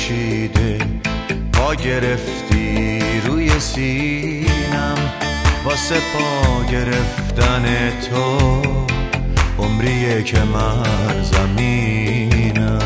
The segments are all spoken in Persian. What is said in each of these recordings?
کشیده، پا گرفتی روی سینم، واسه پا گرفتن تو عمریه که من زمینم.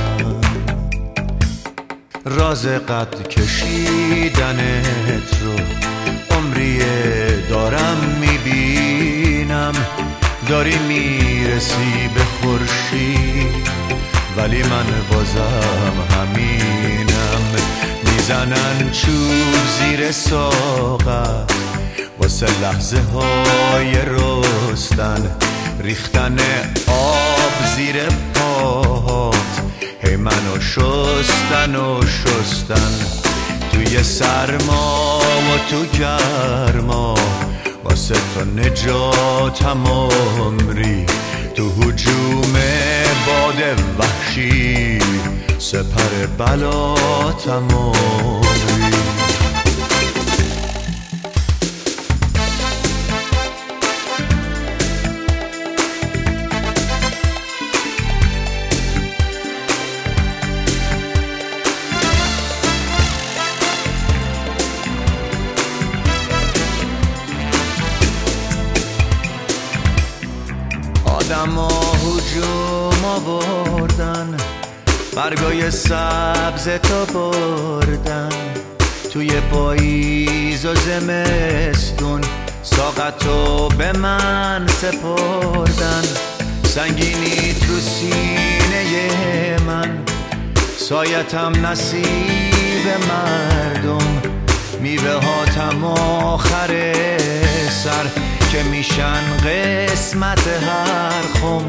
راز قد کشیدنت رو عمریه دارم میبینم، داری میرسی به خورشید ولی من بازم همینم. میزنن چوب زیر ساقت واسه لحظه های رستن، ریختن آب زیر پاهات هی منو شستن و شستن. توی سرما و تو گرما واسه تو نجاتم عمری، تو هجوم باد وحشی سپر بلاتم عمری. آدما هجوم آوردن، برگای سبز تو بردن، توی پاییز و زمستون ساقتو به من سپردن. سنگینی تو سینه من، سایتم نصیب مردم، میوه هاتم آخر سر که میشن قسمت هر خم.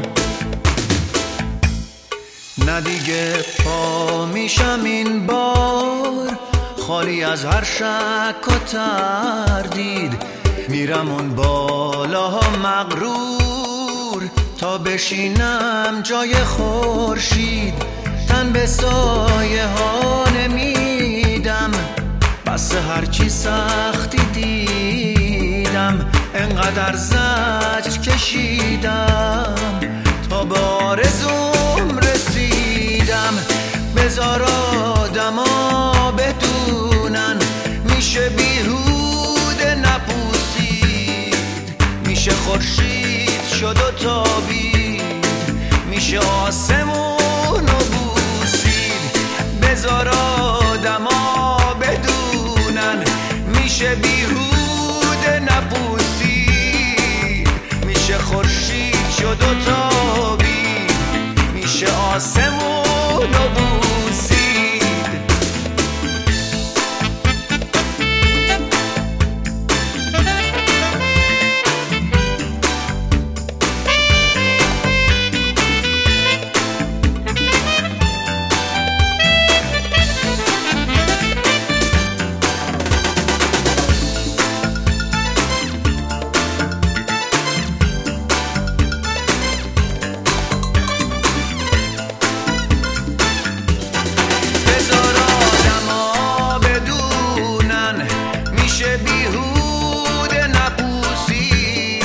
نه دیگه پا میشم این بار خالی از هر شک و تردید، میرم اون بالاها مغرور تا بشینم جای خورشید. تن به سایه ها نمیدم، بس هرچی سختی دیدم، انقدر زجر کشیدم تا به آرزوم رسیدم. بذار آدما بدونن میشه بیهوده نپوسید، میشه خورشید شد و تابید، میشه آسمون و بوسید. بذار آدما بدونن میشه بیهوده نپوسید، میشه خورشید شد و تابید، میشه آسمون و بوسید.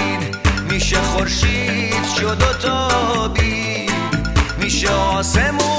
خورشید شد و تابید، میشه آسمون